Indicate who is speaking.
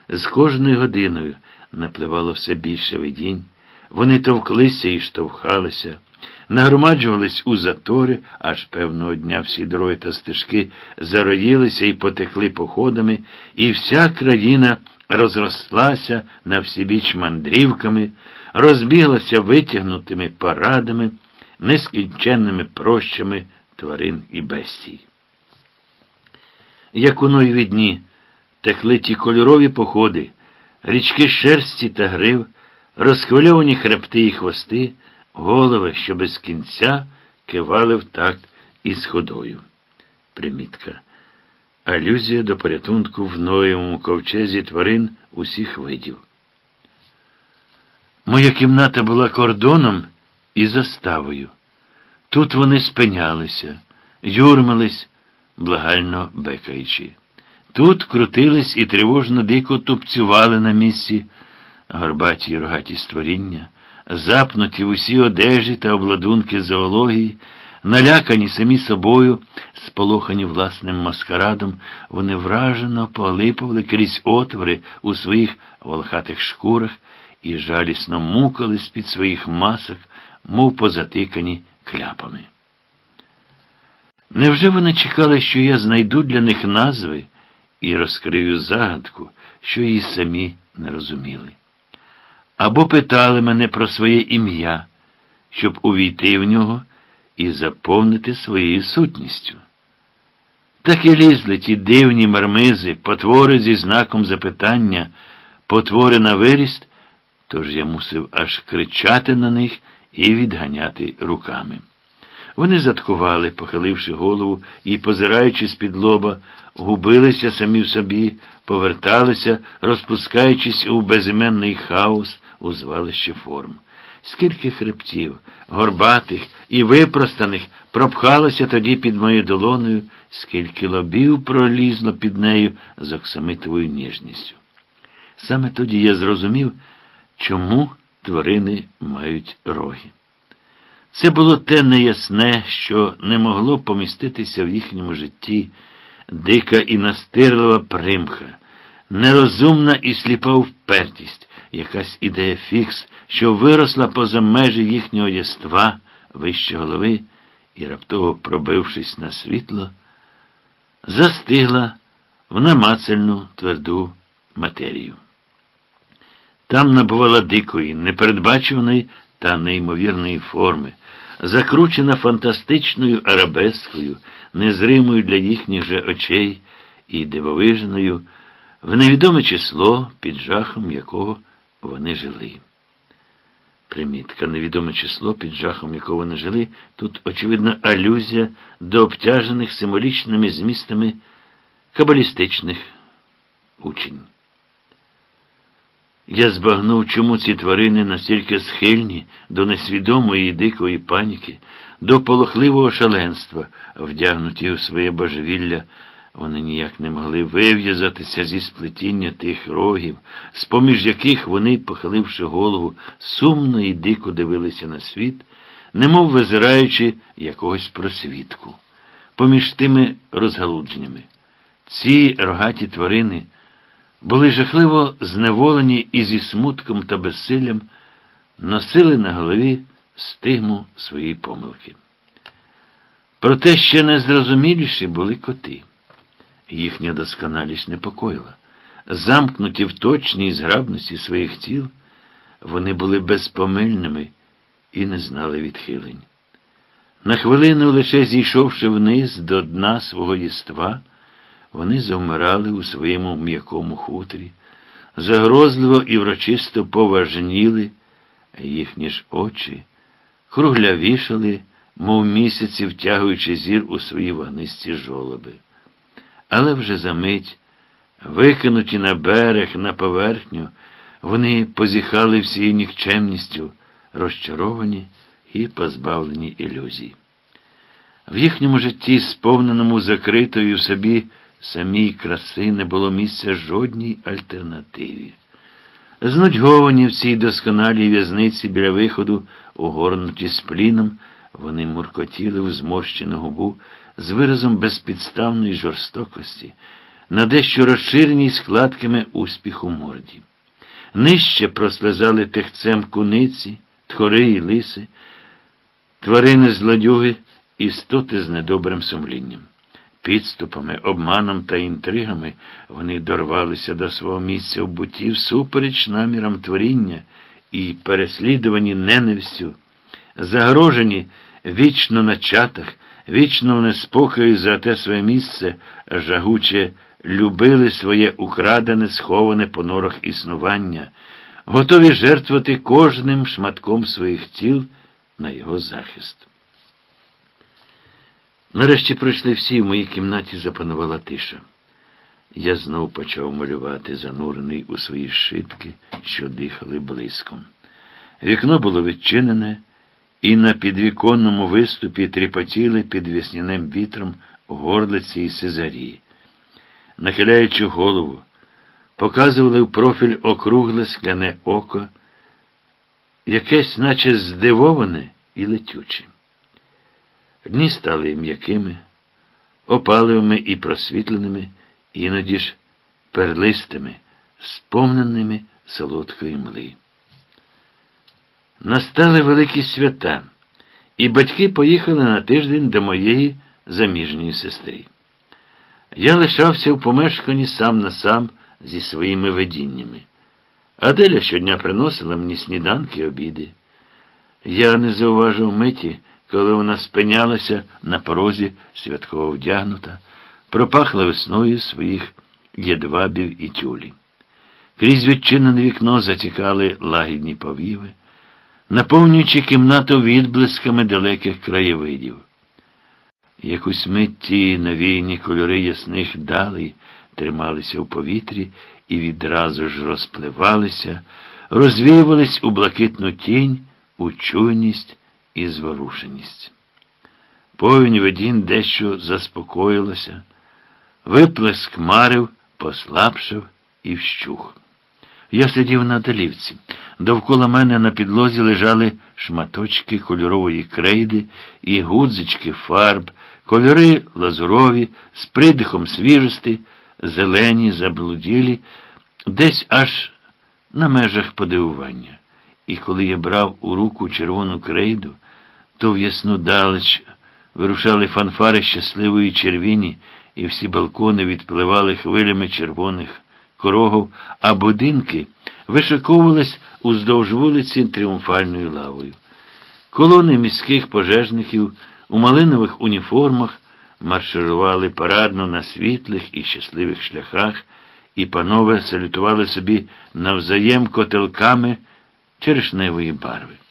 Speaker 1: З кожною годиною напливало все більше видінь. Вони товклися і штовхалися, нагромаджувались у затори, аж певного дня всі дороги та стежки зароїлися і потекли походами, і вся країна розрослася на всібіч мандрівками, розбіглася витягнутими парадами, нескінченними прощами тварин і бестій. Як у нові дні текли ті кольорові походи, річки шерсті та грив, розхвильовані хребти і хвости, голови, що без кінця кивали в такт із ходою. Примітка. Алюзія до порятунку в Ноєвому ковчезі тварин усіх видів. Моя кімната була кордоном і заставою. Тут вони спинялися, юрмились, благально бекаючи. Тут крутились і тривожно дико тупцювали на місці горбаті й рогаті створіння, запнуті в усі одежі та обладунки зоології, налякані самі собою, сполохані власним маскарадом, вони вражено поглипували крізь отвори у своїх волохатих шкурах і жалісно мукали з-під своїх масок, мов позатикані кляпами. Невже вони чекали, що я знайду для них назви і розкрию загадку, що її самі не розуміли? Або питали мене про своє ім'я, щоб увійти в нього і заповнити своєю сутністю? Так і лізли ті дивні мармизи, потвори зі знаком запитання, потвори на виріст, тож я мусив аж кричати на них і відганяти руками. Вони заткували, похиливши голову і, позираючи з-під лоба, губилися самі в собі, поверталися, розпускаючись у безіменний хаос, у звалище форм. Скільки хребтів, горбатих і випростаних пропхалося тоді під моєю долоною, скільки лобів пролізло під нею з оксамитовою ніжністю. Саме тоді я зрозумів, чому тварини мають роги. Це було те неясне, що не могло поміститися в їхньому житті, дика і настирлива примха, нерозумна і сліпа впертість, якась ідея фікс, що виросла поза межі їхнього єства, вище голови, і, раптово пробившись на світло, застигла в намацальну тверду матерію. Там набувала дикої, непередбачуваної та неймовірної форми, закручена фантастичною арабескою, незримою для їхніх же очей і дивовижною, в невідоме число, під жахом якого вони жили. Примітка. Невідоме число, під жахом якого вони жили, тут, очевидно, алюзія до обтяжених символічними змістами кабалістичних учень. Я збагнув, чому ці тварини настільки схильні до несвідомої і дикої паніки, до полохливого шаленства, вдягнуті у своє божевілля. Вони ніяк не могли вив'язатися зі сплетіння тих рогів, з-поміж яких вони, похиливши голову, сумно і дико дивилися на світ, немов визираючи якогось просвітку. Поміж тими розгалудженнями. Ці рогаті тварини були жахливо зневолені і зі смутком та безсиллям носили на голові стигму своєї помилки. Проте ще незрозуміліші були коти. Їхня досконалість непокоїла. Замкнуті в точній зграбності своїх тіл, вони були безпомильними і не знали відхилень. На хвилину, лише зійшовши вниз до дна свого єства, вони завмирали у своєму м'якому хутрі, загрозливо і врочисто поважніли, а їхні ж очі круглявішали, мов місяці, втягуючи зір у свої вогнисті жолоби. Але вже за мить, викинуті на берег, на поверхню, вони позіхали всією нікчемністю, розчаровані і позбавлені ілюзій. В їхньому житті, сповненому закритою в собі самій краси, не було місця жодній альтернативі. Знудьговані в цій досконалій в'язниці біля виходу, угорнуті спліном, вони муркотіли в зморщену губу з виразом безпідставної жорстокості, на дещо розширеній складками успіху морді. Нижче прослизали тихцем куниці, тхори і лиси, тварини-злодюги, істоти з недобрим сумлінням. Підступами, обманом та інтригами вони дорвалися до свого місця в бутті всупереч намірам творіння і переслідувані ненавистю, загрожені вічно на чатах, вічно в неспокої за те своє місце, жагуче любили своє украдене, сховане по норах існування, готові жертвувати кожним шматком своїх тіл на його захист. Нарешті пройшли всі, в моїй кімнаті запанувала тиша. Я знов почав малювати, занурений у свої шибки, що дихали блиском. Вікно було відчинене, і на підвіконному виступі тріпотіли під весняним вітром горлиці і сизарії. Нахиляючи голову, показували в профіль округле скляне око, якесь наче здивоване і летюче. Дні стали м'якими, опаливими і просвітленими, іноді ж перлистими, сповненими солодкої мли. Настали великі свята, і батьки поїхали на тиждень до моєї заміжньої сестри. Я лишався в помешканні сам на сам зі своїми видіннями. Аделя щодня приносила мені сніданки й обіди. Я не зауважив миті, коли вона спинялася на порозі, святково вдягнута, пропахла весною своїх єдвабів і тюлі. Крізь відчинене вікно затікали лагідні повіви, наповнюючи кімнату відблисками далеких краєвидів. Якусь мить ті навійні кольори ясних далей трималися в повітрі і відразу ж розпливалися, розвіювались у блакитну тінь, у чуйність і зворушеність. Повінь видінь дещо заспокоїлася, виплеск марив послабшав і вщух. Я сидів на долівці. Довкола мене на підлозі лежали шматочки кольорової крейди і гудзички фарб, кольори лазурові, з придихом свіжості, зелені, заблуділі, десь аж на межах подивування. І коли я брав у руку червону крейду, то в ясну далеч вирушали фанфари щасливої червіні, і всі балкони відпливали хвилями червоних корогов, а будинки вишиковувались уздовж вулиці тріумфальною лавою. Колони міських пожежників у малинових уніформах марширували парадно на світлих і щасливих шляхах, і панове салютували собі навзаєм котелками черешневої барви.